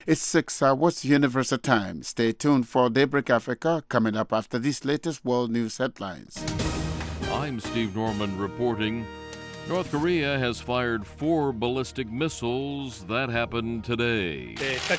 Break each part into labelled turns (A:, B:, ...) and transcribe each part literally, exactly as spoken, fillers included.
A: It's six hours Universal Time. Stay tuned for Daybreak Africa coming up after these latest world news headlines.
B: I'm Steve Norman reporting. North Korea has fired four ballistic missiles. That happened today.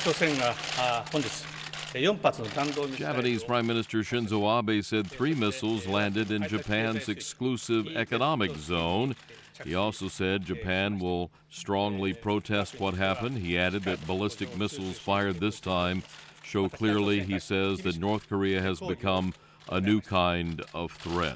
B: Japanese Prime Minister Shinzo Abe said three missiles landed in Japan's exclusive economic zone. He also said Japan will strongly protest what happened. He added that ballistic missiles fired this time show clearly, he says, that North Korea has become a new kind of threat.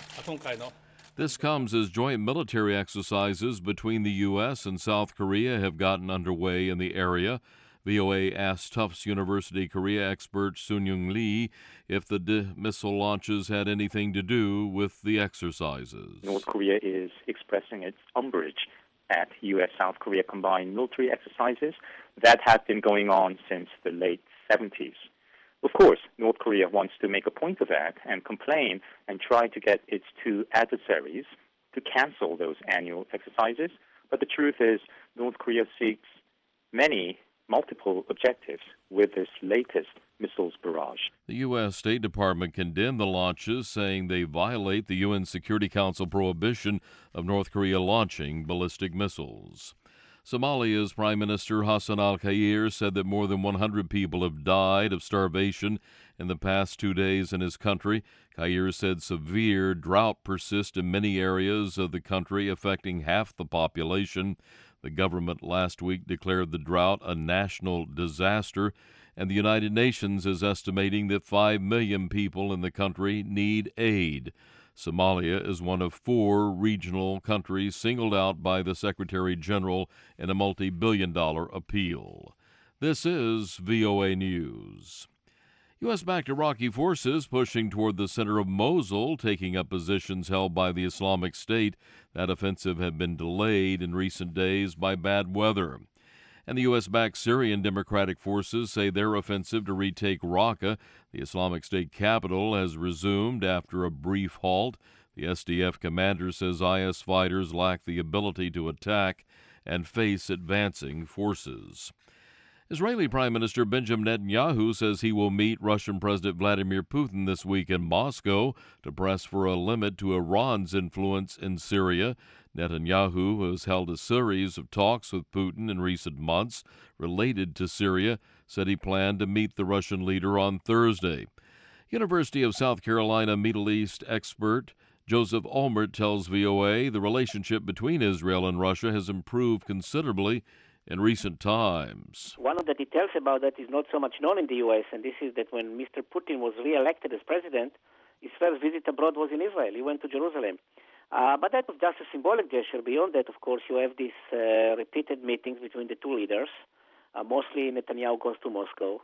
B: This comes as joint military exercises between the U S and South Korea have gotten underway in the area. V O A asked Tufts University Korea expert Sun-Young Lee if the d- missile launches had anything to do with the exercises.
C: North Korea is expressing its umbrage at U S-South Korea combined military exercises that have been going on since the late seventies. Of course, North Korea wants to make a point of that and complain and try to get its two adversaries to cancel those annual exercises. But the truth is, North Korea seeks many multiple objectives with this latest missiles barrage.
B: The U S. State Department condemned the launches, saying they violate the U N Security Council prohibition of North Korea launching ballistic missiles. Somalia's Prime Minister Hassan al-Khayr said that more than one hundred people have died of starvation in the past two days in his country. Khayr said severe drought persists in many areas of the country, affecting half the population. The government last week declared the drought a national disaster, and the United Nations is estimating that five million people in the country need aid. Somalia is one of four regional countries singled out by the Secretary General in a multi-billion dollar appeal. This is V O A News. U S-backed Iraqi forces pushing toward the center of Mosul, taking up positions held by the Islamic State. That offensive had been delayed in recent days by bad weather. And the U S-backed Syrian Democratic Forces say their offensive to retake Raqqa, the Islamic State capital, has resumed after a brief halt. The S D F commander says I S fighters lack the ability to attack and face advancing forces. Israeli Prime Minister Benjamin Netanyahu says he will meet Russian President Vladimir Putin this week in Moscow to press for a limit to Iran's influence in Syria. Netanyahu has held a series of talks with Putin in recent months related to Syria, said he planned to meet the Russian leader on Thursday. University of South Carolina Middle East expert Joseph Olmert tells V O A the relationship between Israel and Russia has improved considerably in recent times.
D: One of the details about that is not so much known in the U S, and this is that when Mister Putin was re-elected as president, his first visit abroad was in Israel. He went to Jerusalem. Uh, but that was just a symbolic gesture. Beyond that, of course, you have these uh, repeated meetings between the two leaders. Uh, mostly Netanyahu goes to Moscow.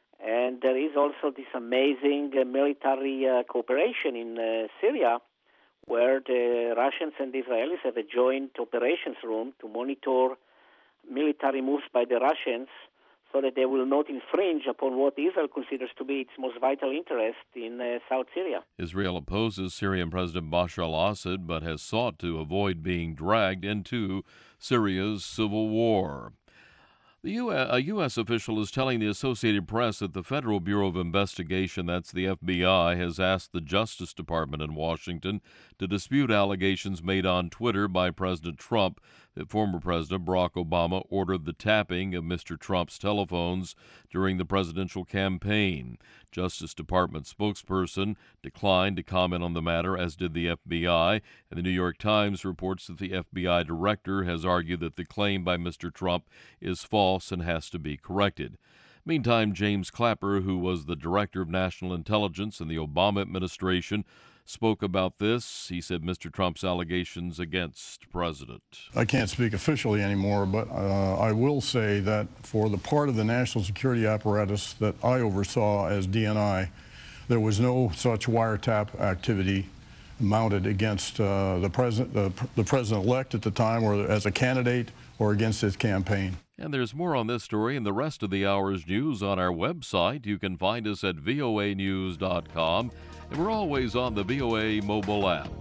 D: And there is also this amazing uh, military uh, cooperation in uh, Syria, where the Russians and the Israelis have a joint operations room to monitor military moves by the Russians so that they will not infringe upon what Israel considers to be its most vital interest in uh, South Syria.
B: Israel opposes Syrian President Bashar al-Assad but has sought to avoid being dragged into Syria's civil war. The U S, a U S official is telling the Associated Press that the Federal Bureau of Investigation, that's the F B I, has asked the Justice Department in Washington to dispute allegations made on Twitter by President Trump that former President Barack Obama ordered the tapping of Mister Trump's telephones during the presidential campaign. Justice Department spokesperson declined to comment on the matter, as did the F B I, and the New York Times reports that the F B I director has argued that the claim by Mister Trump is false and has to be corrected. Meantime, James Clapper, who was the director of national intelligence in the Obama administration, spoke about this. He said Mister Trump's allegations against the president.
E: I can't speak officially anymore, but uh, I will say that for the part of the national security apparatus that I oversaw as D N I, there was no such wiretap activity mounted against uh, the president, uh, the president-elect at the time, or as a candidate, or against his campaign.
B: And there's more on this story and the rest of the hour's news on our website. You can find us at V O A news dot com. And we're always on the V O A mobile app.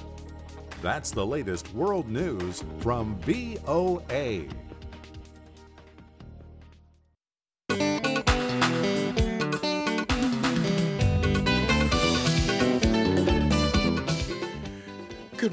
F: That's the latest world news from V O A.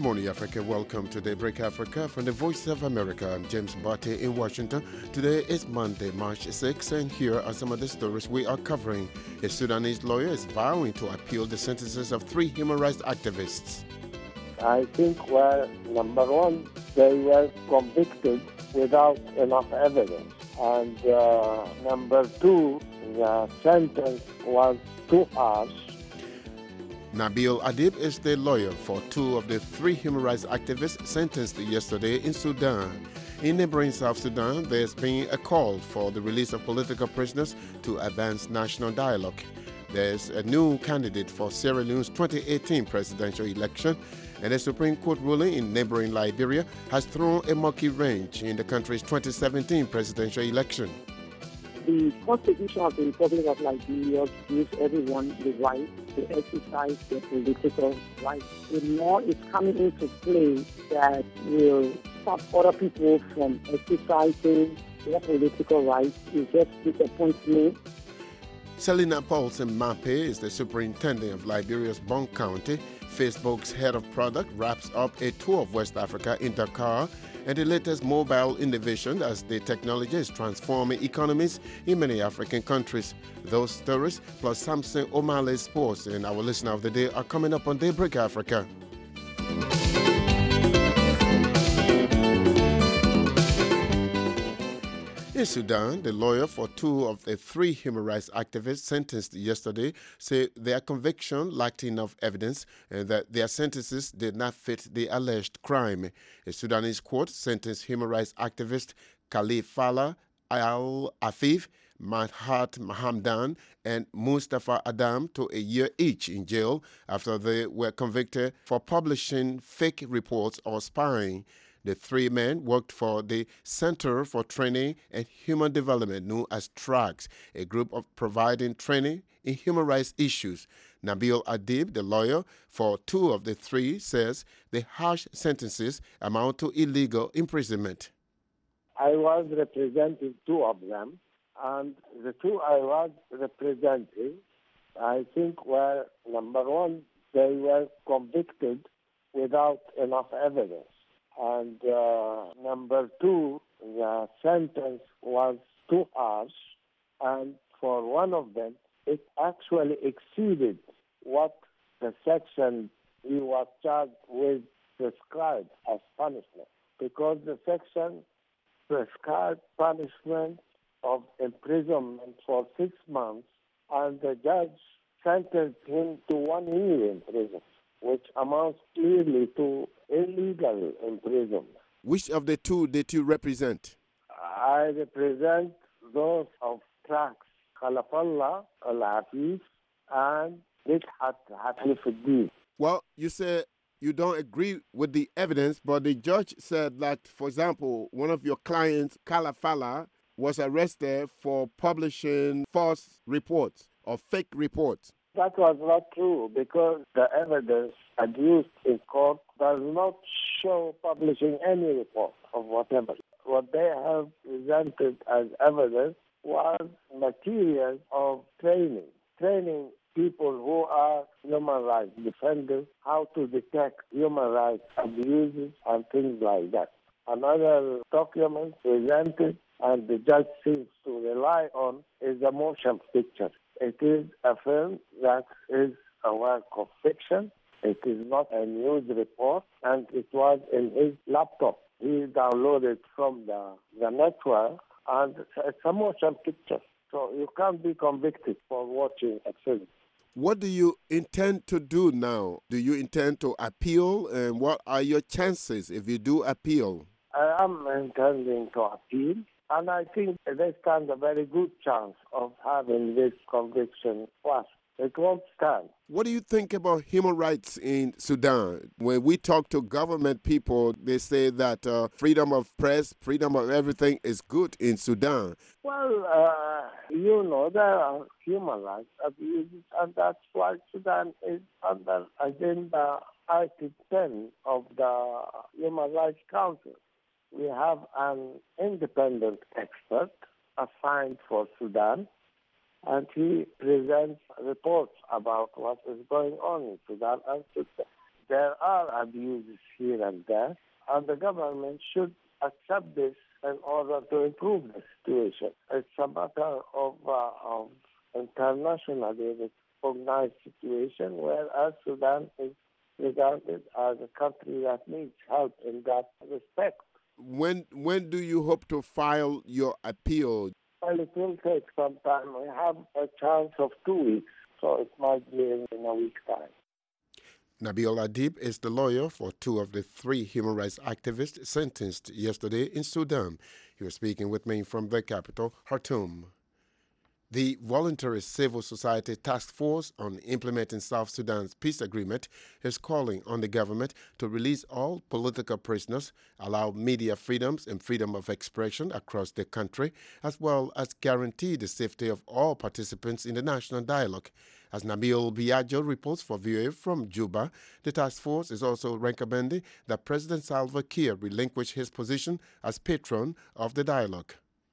A: morning, Africa. Welcome to Daybreak Africa from the Voice of America. I'm James Barty in Washington. Today is Monday, March sixth, and here are some of the stories we are covering. A Sudanese lawyer is vowing to appeal the sentences of three human rights activists.
G: I think, well, number one, they were convicted without enough evidence. And uh, number two, the sentence was too harsh.
A: Nabil Adib is the lawyer for two of the three human rights activists sentenced yesterday in Sudan. In neighboring South Sudan, there's been a call for the release of political prisoners to advance national dialogue. There's a new candidate for Sierra Leone's twenty eighteen presidential election, and a Supreme Court ruling in neighboring Liberia has thrown a murky wrench in the country's twenty seventeen presidential election.
H: The Constitution of the Republic of Liberia gives everyone the right to exercise their political rights. The law is coming into play that will stop other people from exercising their political rights. It just disappoints me.
A: Selina Paulson Mape is the superintendent of Liberia's Bon County. Facebook's head of product wraps up a tour of West Africa in Dakar and the latest mobile innovation as the technology is transforming economies in many African countries. Those stories, plus Samson O'Malley's sports and our listener of the day are coming up on Daybreak Africa. In Sudan, the lawyer for two of the three human rights activists sentenced yesterday said their conviction lacked enough evidence and that their sentences did not fit the alleged crime. A Sudanese court sentenced human rights activist Khalif Fala Al-Afif, Madhat Mahamdan, and Mustafa Adam to a year each in jail after they were convicted for publishing fake reports or spying. The three men worked for the Center for Training and Human Development, known as TRACS, a group of providing training in human rights issues. Nabil Adib, the lawyer for two of the three, says the harsh sentences amount to illegal imprisonment.
G: I was representing two of them, and the two I was representing, I think, were, number one, they were convicted without enough evidence. And uh, number two, the sentence was too harsh, and for one of them, it actually exceeded what the section he was charged with prescribed as punishment, because the section prescribed punishment of imprisonment for six months, and the judge sentenced him to one year in prison, which amounts clearly to illegal imprisonment.
A: Which of the two did you represent?
G: I represent those of TRACS, Khalafallah Al-Afif and Midhat Hanifuddin.
A: Well, you said you don't agree with the evidence, but the judge said that, for example, one of your clients, Khalafallah, was arrested for publishing false reports or fake reports.
G: That was not true, because the evidence adduced in court does not show publishing any report of whatever. What they have presented as evidence was material of training, training people who are human rights defenders how to detect human rights abuses and things like that. Another document presented and the judge seems to rely on is a motion picture. It is a film that is a work of fiction. It is not a news report, and it was in his laptop. He downloaded from the, the network, and it's a motion picture. So you can't be convicted for watching a film.
A: What do you intend to do now? Do you intend to appeal, and what are your chances if you do appeal?
G: I am intending to appeal. And I think they stand a very good chance of having this conviction passed. It won't stand.
A: What do you think about human rights in Sudan? When we talk to government people, they say that uh, freedom of press, freedom of everything is good in Sudan.
G: Well, uh, you know, there are human rights abuses, and that's why Sudan is under Agenda Item ten of the Human Rights Council. We have an independent expert assigned for Sudan, and he presents reports about what is going on in Sudan. And there are abuses here and there, and the government should accept this in order to improve the situation. It's a matter of, uh, of internationally recognized situation, whereas Sudan is regarded as a country that needs help in that respect.
A: When when do you hope to file your appeal?
G: Well, it will take some time. We have a chance of two weeks, so it might be in a week's time.
A: Nabil Adib is the lawyer for two of the three human rights activists sentenced yesterday in Sudan. He was speaking with me from the capital, Khartoum. The Voluntary Civil Society Task Force on Implementing South Sudan's Peace Agreement is calling on the government to release all political prisoners, allow media freedoms and freedom of expression across the country, as well as guarantee the safety of all participants in the national dialogue. As Nabil Biagio reports for V O A from Juba, the task force is also recommending that President Salva Kiir relinquish his position as patron of the dialogue.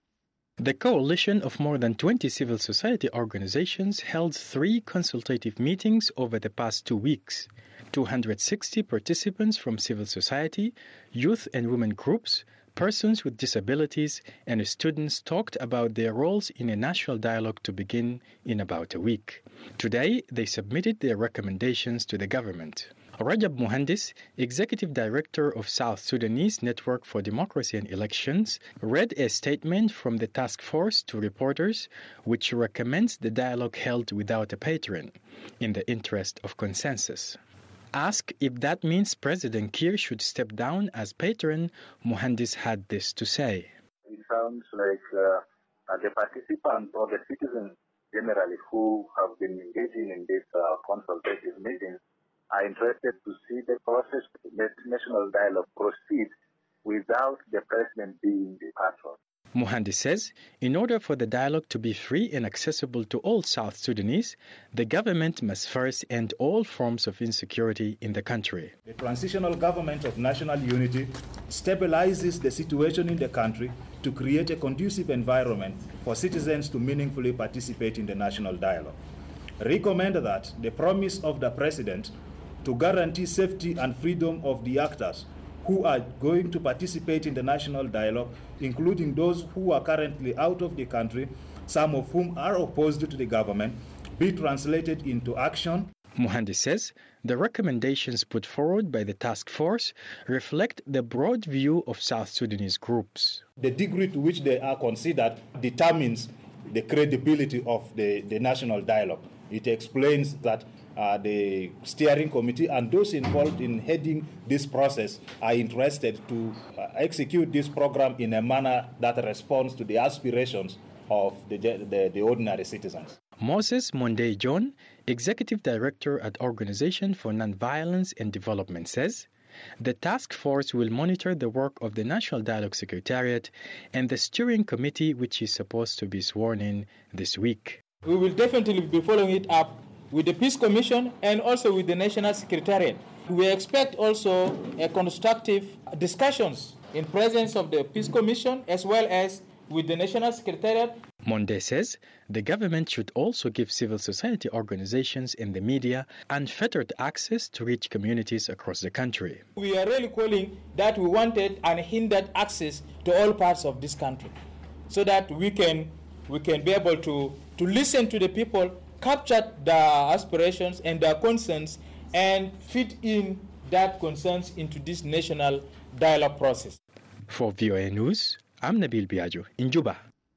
I: The coalition of more than twenty civil society organizations held three consultative meetings over the past two weeks. two hundred sixty participants from civil society, youth and women groups, persons with disabilities, and students talked about their roles in a national dialogue to begin in about a week. Today, they submitted their recommendations to the government. Rajab Muhandis, Executive Director of South Sudanese Network for Democracy and Elections, read a statement from the task force to reporters which recommends the dialogue held without a patron, in the interest of consensus. Asked if that means President Kiir should step down as patron, Muhandis had this to say.
J: It sounds like uh, the participants or the citizens generally who have been engaging in these uh, consultative meetings are interested to see the process, the national dialogue proceed without the president being the patron.
I: Muhandis says, in order for the dialogue to be free and accessible to all South Sudanese, the government must first end all forms of insecurity in the country.
K: The transitional government of national unity stabilizes the situation in the country to create a conducive environment for citizens to meaningfully participate in the national dialogue. Recommend that the promise of the president to guarantee safety and freedom of the actors who are going to participate in the national dialogue, including those who are currently out of the country, some of whom are opposed to the government, be translated into action.
I: Muhandis says the recommendations put forward by the task force reflect the broad view of South Sudanese groups.
K: The degree to which they are considered determines the credibility of the, the national dialogue. It explains that Uh, the steering committee and those involved in heading this process are interested to uh, execute this program in a manner that responds to the aspirations of the, the, the ordinary citizens.
I: Moses Monday John, Executive Director at Organization for Nonviolence and Development, says the task force will monitor the work of the National Dialogue Secretariat and the steering committee, which is supposed to be sworn in this week.
L: We will definitely be following it up with the Peace Commission and also with the National Secretariat. We expect also a constructive discussions in presence of the Peace Commission as well as with the National Secretariat.
I: Monde says the government should also give civil society organizations and the media unfettered access to reach communities across the country.
L: We are really calling that we wanted unhindered access to all parts of this country so that we can we can be able to, to listen to the people, capture their aspirations and their concerns, and fit in that concerns into this national dialogue process.
I: For V O A News, I'm Nabil Biagio in Juba.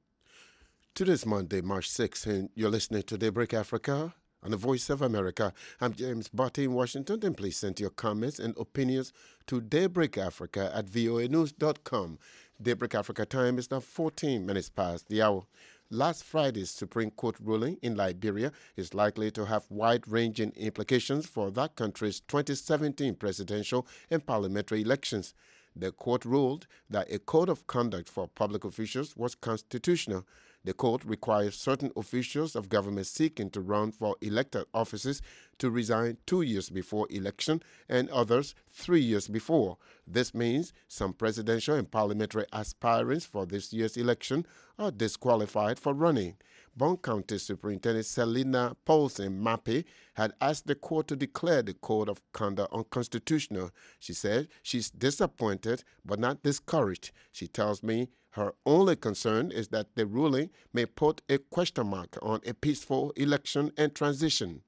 A: Today's Monday, March sixth, and you're listening to Daybreak Africa on the Voice of America. I'm James Barty in Washington, and please send your comments and opinions to daybreakafrica at voa news dot com. Daybreak Africa time is now fourteen minutes past the hour. Last Friday's Supreme Court ruling in Liberia is likely to have wide-ranging implications for that country's twenty seventeen presidential and parliamentary elections. The court ruled that a code of conduct for public officials was constitutional. The court requires certain officials of government seeking to run for elected offices to resign two years before election and others three years before. This means some presidential and parliamentary aspirants for this year's election are disqualified for running. Bond County Superintendent Selina Paulson Mappy had asked the court to declare the code of conduct unconstitutional. She said she's disappointed but not discouraged. She tells me her only concern is that the ruling may put a question mark on a peaceful election and transition.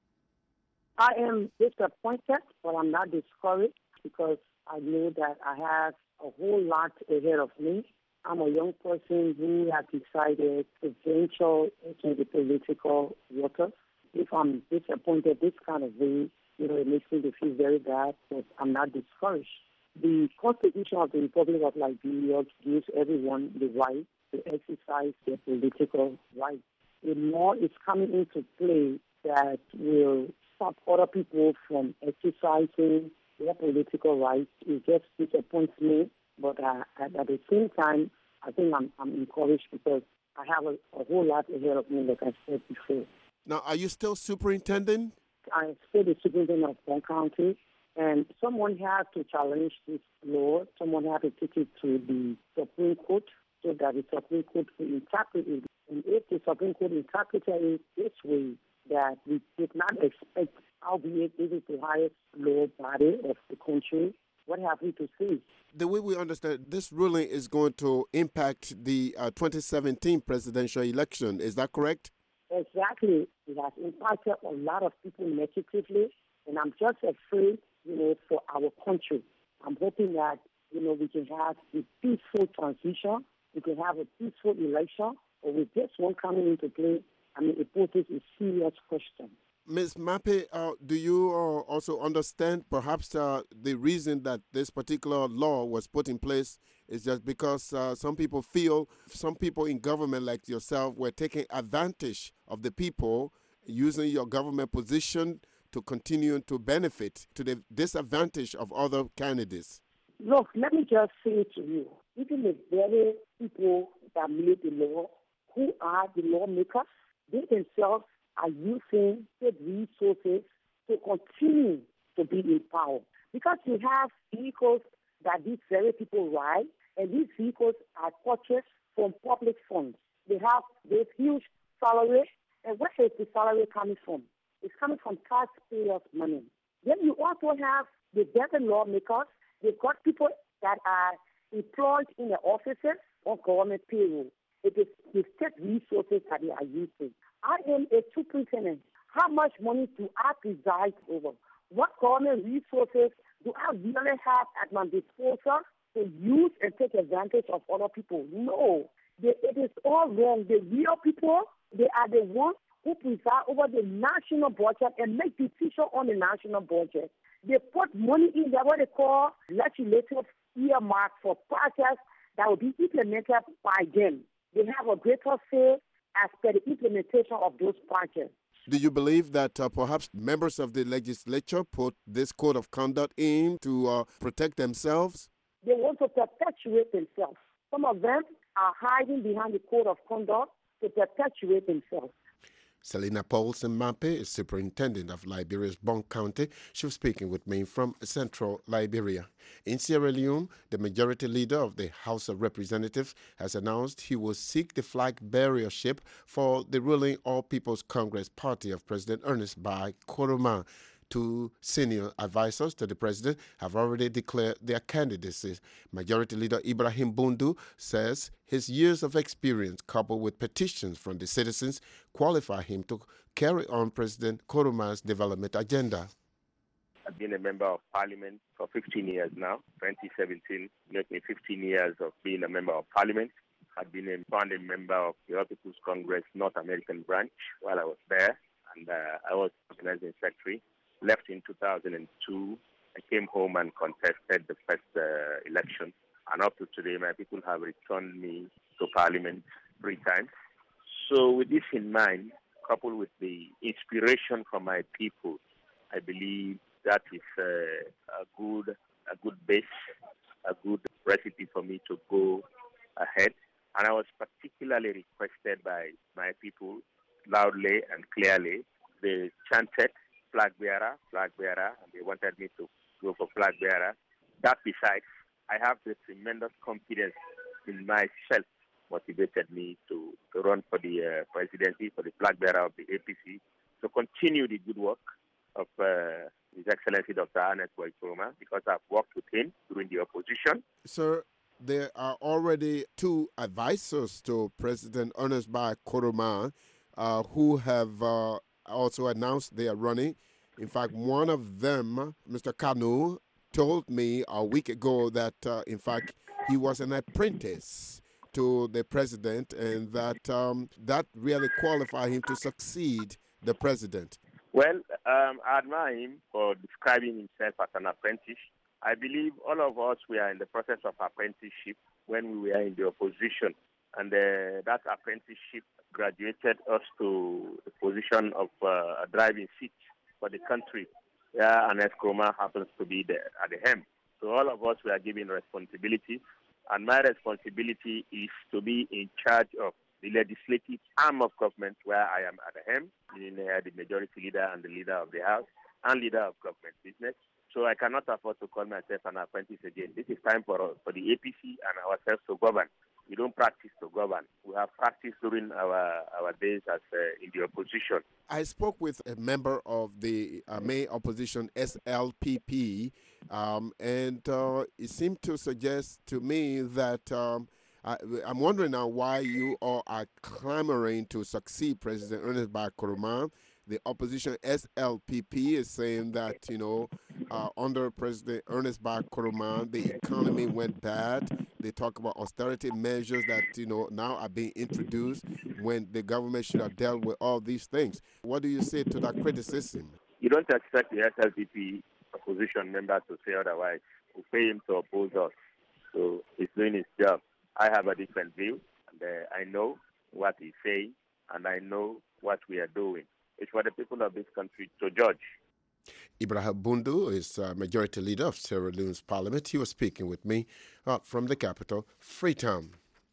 H: I am disappointed, but I'm not discouraged because I know that I have a whole lot ahead of me. I'm a young person who has decided to venture into the political waters. If I'm disappointed this kind of way, you know, it makes me feel very bad, but I'm not discouraged. The Constitution of the Republic of Liberia gives everyone the right to exercise their political rights. A law is coming into play that will stop other people from exercising their political rights. It just disappoints me, but uh, at, at the same time, I think I'm, I'm encouraged because I have a, a whole lot ahead of me, like I said before.
A: Now, are you still superintendent?
H: I'm still the superintendent of Bond County, and someone had to challenge this law. Someone had to take it to the Supreme Court so that the Supreme Court will interpret it. And if the Supreme Court interpreted it this way, that we did not expect, albeit it is the highest law body of the country, what have we to say?
A: The way we understand this ruling is going to impact the uh, twenty seventeen presidential election. Is that correct?
H: Exactly. It has impacted a lot of people negatively, and I'm just afraid, you know, for our country. I'm hoping that, you know, we can have a peaceful transition, we can have a peaceful election, but with this one coming into play, I mean, it poses a serious question.
A: Miz Mappy, uh, do you uh, also understand perhaps uh, the reason that this particular law was put in place is just because uh, some people feel, some people in government like yourself were taking advantage of the people, using your government position to continue to benefit to the disadvantage of other candidates?
H: Look, let me just say to you, even the very people that made the law, who are the lawmakers, they themselves are using state resources to continue to be in power. Because you have vehicles that these very people ride, and these vehicles are purchased from public funds. They have this huge salary, and where is the salary coming from? It's coming from taxpayers' money. Then you also have the better lawmakers. They've got people that are employed in the offices or government payroll. It is the state resources that they are using. I am a superintendent. How much money do I preside over? What government resources do I really have at my disposal to use and take advantage of other people? No. They, it is all wrong. The real people, they are the ones who preside over the national budget and make decisions on the national budget. They put money in there, what they call legislative earmark for projects that will be implemented by them. They have a greater say as per the implementation of those projects.
A: Do you believe that uh, perhaps members of the legislature put this code of conduct in to uh, protect themselves?
H: They want to perpetuate themselves. Some of them are hiding behind the code of conduct to perpetuate themselves.
A: Selina Paulson Mappy is superintendent of Liberia's Bond County. She was speaking with me from central Liberia. In Sierra Leone, the majority leader of the House of Representatives has announced he will seek the flag bearership for the ruling All People's Congress Party of President Ernest Bai Koroma. Two senior advisors to the president have already declared their candidacies. Majority Leader Ibrahim Bundu says his years of experience, coupled with petitions from the citizens, qualify him to carry on President Koroma's development agenda.
M: I've been a member of parliament for fifteen years now. twenty seventeen made me fifteen years of being a member of parliament. I've been a founding member of the All People's Congress North American branch while I was there, and uh, I was organizing secretary. Left in two thousand two. I came home and contested the first uh, election. And up to today, my people have returned me to parliament three times. So with this in mind, coupled with the inspiration from my people, I believe that is uh, a good a good base, a good recipe for me to go ahead. And I was particularly requested by my people loudly and clearly. They chanted flag bearer, flag bearer, and they wanted me to go for flag bearer. That besides, I have the tremendous confidence in myself motivated me to, to run for the uh, presidency, for the flag bearer of the A P C, to continue the good work of uh, His Excellency Doctor Ernest Bai Koroma, because I've worked with him during the opposition.
A: Sir, there are already two advisors to President Ernest Bai Koroma uh, who have uh, also announced they are running. In fact, one of them, Mister Kanu, told me a week ago that, uh, in fact, he was an apprentice to the president, and that um, that really qualified him to succeed the president.
M: Well, um, I admire him for describing himself as an apprentice. I believe all of us were in the process of apprenticeship when we were in the opposition, and uh, that apprenticeship graduated us to the position of uh, a driving seat for the country, where Ernest Koroma happens to be there at the helm. So all of us were given responsibility, and my responsibility is to be in charge of the legislative arm of government, where I am at the helm, meaning uh, the majority leader and the leader of the House, and leader of government business. So I cannot afford to call myself an apprentice again. This is time for, for the A P C and ourselves to govern. We don't practice to govern. We have practiced during our, our days as uh, in the opposition.
A: I spoke with a member of the uh, main opposition, S L P P, um, and uh, it seemed to suggest to me that um, I, I'm wondering now why you all are clamoring to succeed President Ernest Bai Koroma. The opposition S L P P is saying that, you know, uh, under President Ernest Bai Koroma, the economy went bad. They talk about austerity measures that, you know, now are being introduced when the government should have dealt with all these things. What do you say to that criticism?
M: You don't expect the S L P P opposition member to say otherwise. We pay him to oppose us. So he's doing his job. I have a different view, and uh, I know what he's saying, and I know what we are doing. It's for the people of this country to judge.
A: Ibrahim Bundu is uh, majority leader of Sierra Leone's parliament. He was speaking with me uh, from the capital, Freetown.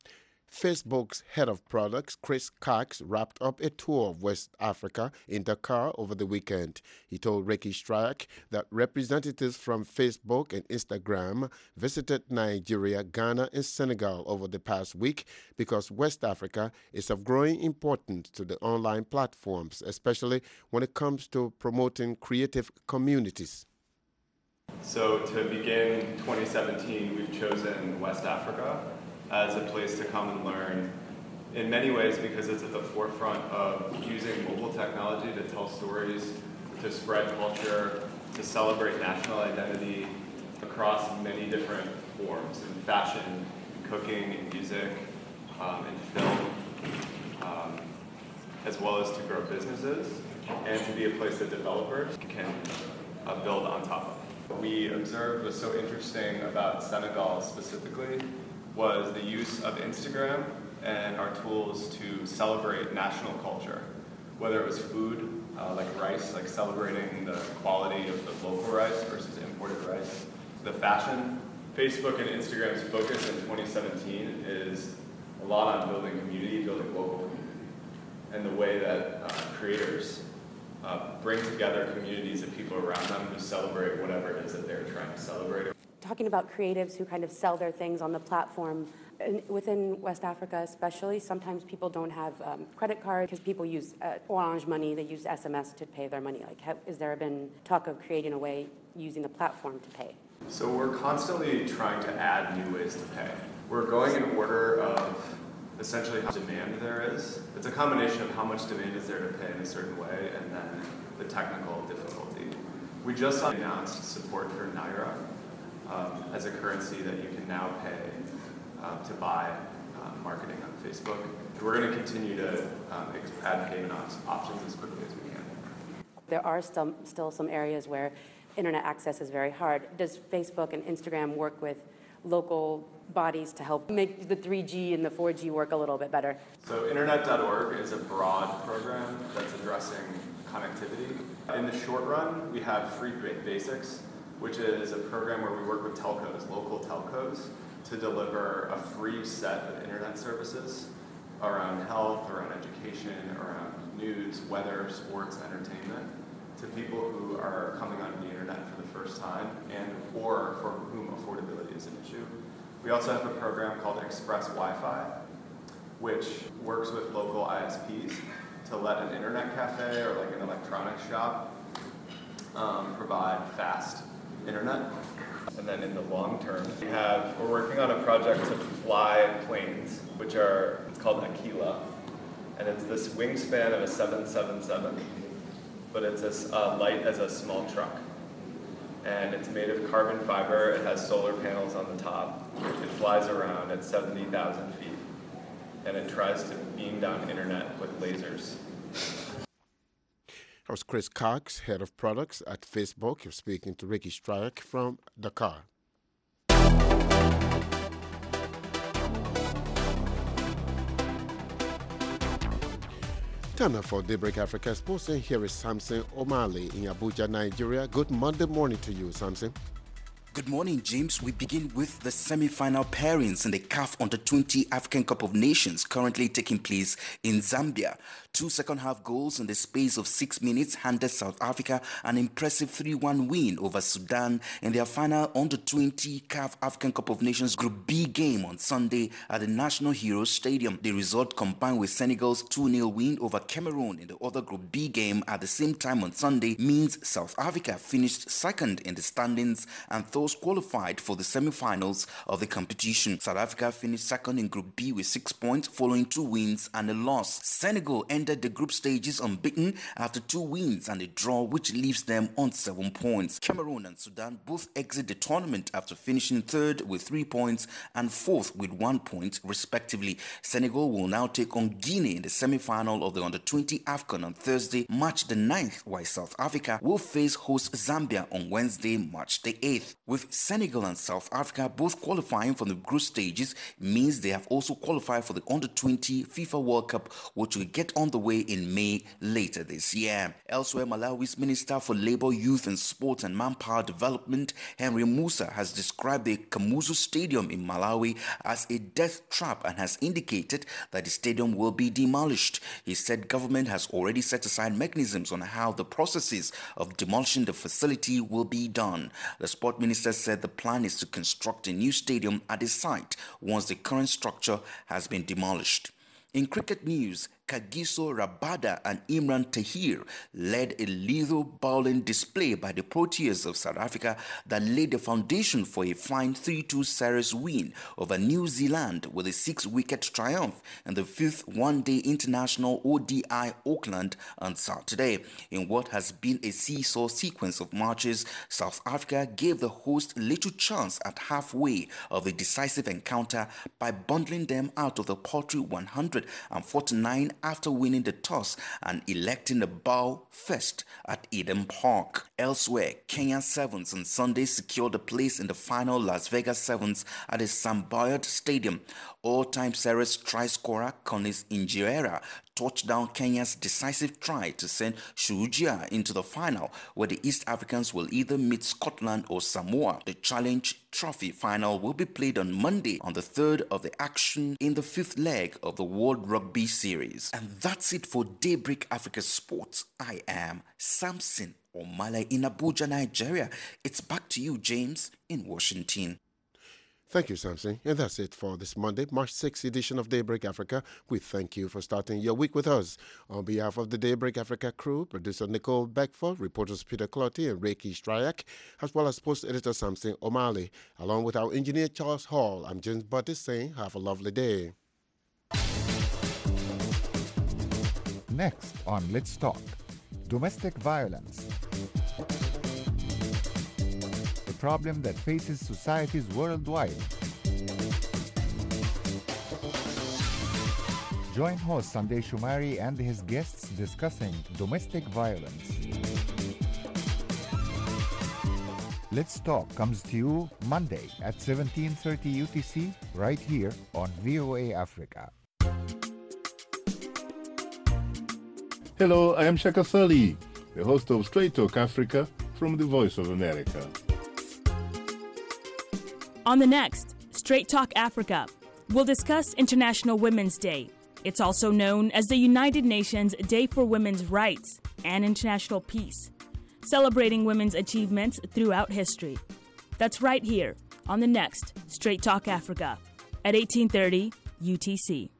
A: Facebook's head of products, Chris Cox, wrapped up a tour of West Africa in Dakar over the weekend. He told Ricky Strike that representatives from Facebook and Instagram visited Nigeria, Ghana, and Senegal over the past week because West Africa is of growing importance to the online platforms, especially when it comes to promoting creative communities.
N: So to begin twenty seventeen, we've chosen West Africa as a place to come and learn, in many ways because it's at the forefront of using mobile technology to tell stories, to spread culture, to celebrate national identity across many different forms, in fashion, in cooking, in music, um, in film, um, as well as to grow businesses, and to be a place that developers can uh, build on top of. What we observed was so interesting about Senegal specifically was the use of Instagram and our tools to celebrate national culture, whether it was food, uh, like rice, like celebrating the quality of the local rice versus imported rice. The fashion, Facebook and Instagram's focus in twenty seventeen is a lot on building community, building local community, and the way that uh, creators uh, bring together communities of people around them who celebrate whatever it is that they're trying to celebrate.
O: Talking about creatives who kind of sell their things on the platform, and within West Africa especially, sometimes people don't have um, credit cards because people use uh, Orange Money, they use S M S to pay their money. Like, have, is there been talk of creating a way using the platform to pay?
N: So we're constantly trying to add new ways to pay. We're going in order of essentially how demand there is. It's a combination of how much demand is there to pay in a certain way and then the technical difficulty. We just announced support for Naira um, as a currency that you can now pay um, to buy um, marketing on Facebook. We're going to continue to um, add payment options as quickly as we can.
O: There are still, still some areas where internet access is very hard. Does Facebook and Instagram work with local bodies to help make the three G and the four G work a little bit better?
N: So internet dot org is a broad program that's addressing connectivity. In the short run, we have Free Basics, which is a program where we work with telcos, local telcos, to deliver a free set of internet services around health, around education, around news, weather, sports, entertainment, to people who are coming onto the internet for the first time and or for whom affordability is an issue. We also have a program called Express Wi-Fi, which works with local I S Ps to let an internet cafe or like an electronics shop um, provide fast internet. And then in the long term, we have, we're working on a project to fly planes, which are, it's called Aquila. And it's this wingspan of a seven seventy-seven, but it's as uh, light as a small truck. And it's made of carbon fiber, it has solar panels on the top. It flies around at seventy thousand feet. And it tries to beam down internet with lasers.
A: That was Chris Cox, head of products at Facebook. You're speaking to Ricky Strike from Dakar. Time now for Daybreak Africa Sports, and here is Samson Omale in Abuja, Nigeria. Good Monday morning to you, Samson.
P: Good morning, James. We begin with the semi-final pairings in the C A F Under twenty African Cup of Nations currently taking place in Zambia. Two second-half goals in the space of six minutes handed South Africa an impressive three one win over Sudan in their final Under twenty C A F African Cup of Nations Group B game on Sunday at the National Heroes Stadium. The result, combined with Senegal's two nil win over Cameroon in the other Group B game at the same time on Sunday, means South Africa finished second in the standings and thus qualified for the semi-finals of the competition. South Africa finished second in Group B with six points following two wins and a loss. Senegal ended the group stages unbeaten after two wins and a draw, which leaves them on seven points. Cameroon and Sudan both exit the tournament after finishing third with three points and fourth with one point respectively. Senegal will now take on Guinea in the semi-final of the Under twenty AFCON on Thursday, March the ninth, while South Africa will face host Zambia on Wednesday, March the eighth. With Senegal and South Africa both qualifying for the group stages, means they have also qualified for the Under twenty FIFA World Cup, which will get on the way in May later this year. Elsewhere, Malawi's Minister for Labour, Youth and Sport and Manpower Development, Henry Musa, has described the Kamuzu Stadium in Malawi as a death trap and has indicated that the stadium will be demolished. He said government has already set aside mechanisms on how the processes of demolishing the facility will be done. The sport minister said the plan is to construct a new stadium at the site once the current structure has been demolished. In cricket news, Kagiso Rabada and Imran Tahir led a lethal bowling display by the Proteas of South Africa that laid the foundation for a fine three two series win over New Zealand with a six-wicket triumph in the fifth one-day international O D I Auckland on Saturday. In what has been a seesaw sequence of matches, South Africa gave the host little chance at halfway of the decisive encounter by bundling them out of the paltry one hundred forty-nine after winning the toss and electing the bow first at Eden Park. Elsewhere, Kenya Sevens on Sunday secured a place in the final Las Vegas Sevens at the Sam Boyd Stadium. All-time series try-scorer Collins Injera touched down Kenya's decisive try to send Shuja into the final, where the East Africans will either meet Scotland or Samoa. The Challenge Trophy final will be played on Monday on the third of the action in the fifth leg of the World Rugby Series. And that's it for Daybreak Africa Sports. I am Samson Omale in Abuja, Nigeria. It's back to you, James, in Washington.
A: Thank you, Samson. And that's it for this Monday, March sixth edition of Daybreak Africa. We thank you for starting your week with us. On behalf of the Daybreak Africa crew, producer Nicole Beckford, reporters Peter Clotty and Ricky Stryak, as well as post editor Samson Omale, along with our engineer Charles Hall, I'm James Buttis saying have a lovely day.
Q: Next on Let's Talk, domestic violence. Problem that faces societies worldwide. Join host Sunday Shumari and his guests discussing domestic violence. Let's Talk comes to you Monday at seventeen thirty U T C right here on V O A Africa.
R: Hello, I am Shaka Sali, the host of Straight Talk Africa from the Voice of America.
S: On the next Straight Talk Africa, we'll discuss International Women's Day. It's also known as the United Nations Day for Women's Rights and International Peace, celebrating women's achievements throughout history. That's right here on the next Straight Talk Africa at eighteen thirty U T C.